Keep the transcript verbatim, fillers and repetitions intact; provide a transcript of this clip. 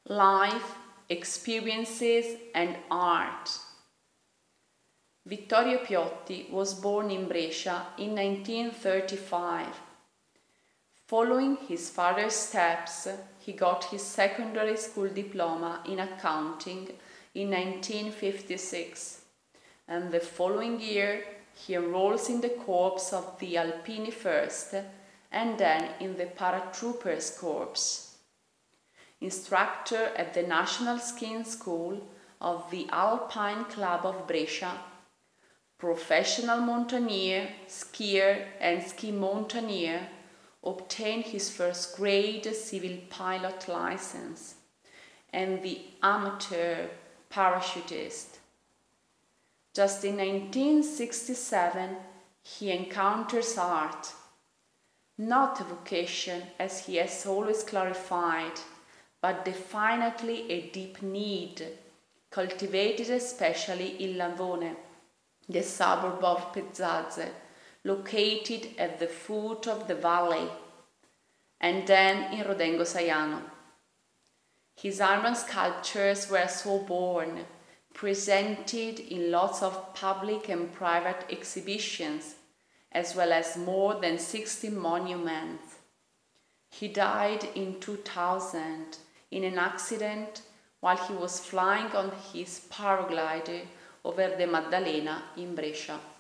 life, experiences and art. Vittorio Piotti was born in Brescia in nineteen thirty-five. Following his father's steps, he got his secondary school diploma in accounting in nineteen fifty-six, and the following year he enrolls in the corps of the Alpini first and then in the Paratroopers Corps. Instructor at the National Skiing School of the Alpine Club of Brescia, professional mountaineer, skier and ski mountaineer, obtained his first grade civil pilot license, and the amateur parachutist. Just in nineteen sixty-seven, he encounters art, not a vocation as he has always clarified, but definitely a deep need, cultivated especially in Lavone, the suburb of Pezzazze, located at the foot of the valley, and then in Rodengo Saiano. His iron sculptures were so born, presented in lots of public and private exhibitions, as well as more than sixty monuments. He died in two thousand in an accident while he was flying on his paraglider over the Maddalena in Brescia.